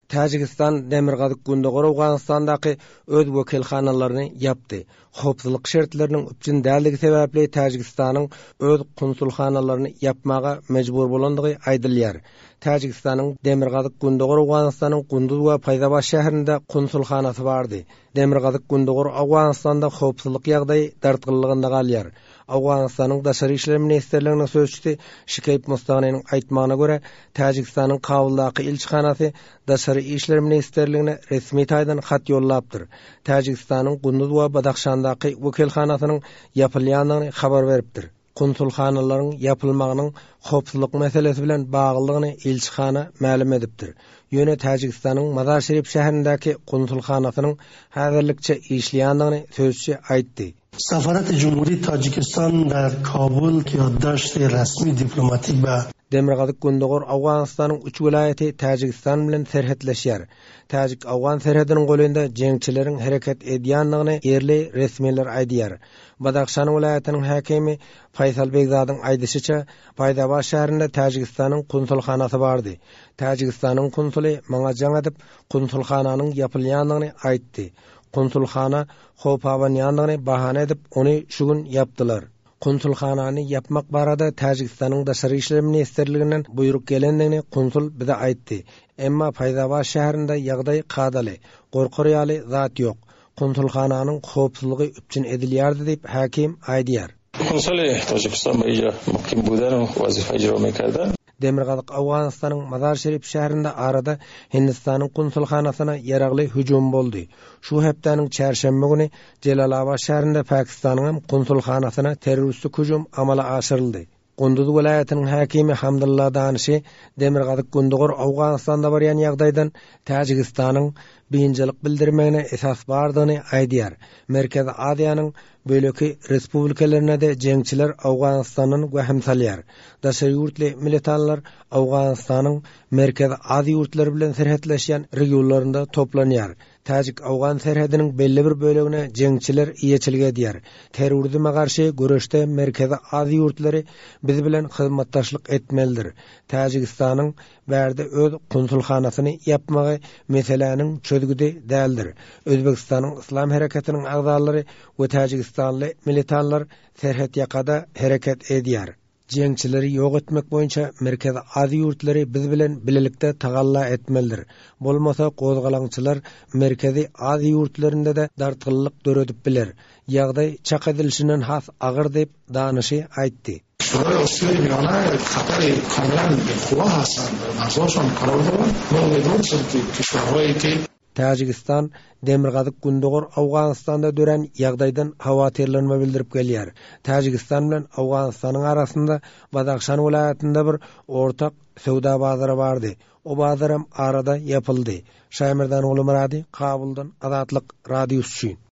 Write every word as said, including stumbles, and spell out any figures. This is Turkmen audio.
Tacikistan Demirgazyk Gündogor Awganistandaky öz wekilhanalaryny yapdy. Howpsuzlyk şertleriniň üçin däligi sebäpli Tacikistanyň öz konsulhanalaryny yapmaga mejbur bolandygy aýdylýar. Tacikistanyň Demirgazyk Gündogor Awganistanyň Gündüz we Paýdabaş şäherinde konsulhanasy bardy. Demirgazyk Gündogor Awganistanda howpsuzlyk ýagdaýy dartgylygynda galýar. Awganistanyň Daşary işler ministrliginiň sözçüsi Şikayp Mustaganyň aýtmagyna görä, Tacikistanyň Kabuldaky ilçihanasy Daşary işler ministrligine resmi taýdan hat ýollapdyr. Tacikistanyň Gündüz we Badaxşandaky wekilhanasynyň ýapylýanyny habar beripdir. Konsulhanalaryň yapylmagynyň howpsuzlyk meselesi bilen baglylygyny ilçihana ma'lum edipdir. Ýöne Tacikistanyň Mazar Şerif şäherindäki konsulhanasynyň häzirlikçe işleýändigini sözçü aýtdy. سفارت جمهوری تاجیکستان در کابل که یادداشت رسمی دیپلماتیک به Demirgazyk Gündogor Awganistanyň üç vilayaty Tacikistan bilen serhetleşýär. Tajik Awgan serhediniň golunda jeňçileriň hereket edýändigini erli resmiler aýdýar. Badaxşan vilayatynyň häkimi Faysal Begzadyň aýdysyça, Paýdabaş şäherinde Tacikistanyň konsulhanasy bardy. Tacikistanyň konsuly maňa jaň edip konsulhananyň ýapylýandygyny aýtdy. Konsulhana howpabanýandygyny bahane edip ony şu gün yapdylar. Konsulhanany yapmak barada Tacikistanyň Daşary işler ministrliginden buyruk gelendigini konsul bize aýtdy. Emma Paýdabaş şäherinde ýagdaý kadaly, gorkarýaly zat ýok. Konsulhananyň howpsuzlygy üçin edilýärdi diýip hakim aýdýar. Konsuly Tacikistan boýunça mukim bulan wazifa ijro mekerdi. Demirgazyk Awganistanyň Mazar Şerif şäherinde arada Hindistanyň konsulhanasyna ýaragly hüjum boldy. Şu hepdeniň çarşamba güni Jelalabad şäherinde Pakistanyň konsulhanasyna terroristlik hüjum amala aşyryldy. Gündüz welaýatynyň häkimi Hamdullah Danyshy Demirgazyk Gündogor Awganistanda barýan ýagdaýdan Tacikistanyň beýinjilik bildirmegine esas bardygyny aýdýar. Merkez Aziýanyň böleki respublikalarına da jeňçiler Awganistanyň göhem salýar. Daşary ýurtly militanlar Awganistanyň Merkez Aziýa ýurtlary bilen serhetleşýän regionlarynda toplanýar. Tajik Awgan serhediniň belli bir bölegine jeňçiler iýeçilik edýär. Terrorizme garşy göreşde Merkez Aziýa ýurtlary biz bilen hyzmatdaşlyk etmelidir. Tajikistanyň bärde öz konsulhanasyny yapmagy meseleniň çözgüdi däldir. Özbekistanyň Islam hareketiniň agzalary we Tajikistanly militanlar serhet ýakada hereket edýär. Jeňçileri ýok etmek boýunça Merkez Aziýa ýurtlary biz bilen bilelikde tagalla etmelidir. Bolmasa gozgalaňçylar Merkezi Aziýa ýurtlarynda da dartgyllyk döredip biler. Ýagdaý çak edilişinden has agyr diýip Danyshy aýtdy. شورای اسیای میانه خطر کاملا قوا هستند نقضاشان قرار دارند ما امیدوار هستیم که کشورهایی که Tacikistan Demirgazyk Gündogor Awganistanda dören ýagdaýdan hawatirlenme bildirip gelýär. Tacikistan bilen Awganistanyň arasynda Badaxşan vilayatynda bir ortak sowda bazary bardy. O bazar hem arada ýapyldy. Şaýmyrdan Ulumrady, Kabuldan Azatlyk radio üçin.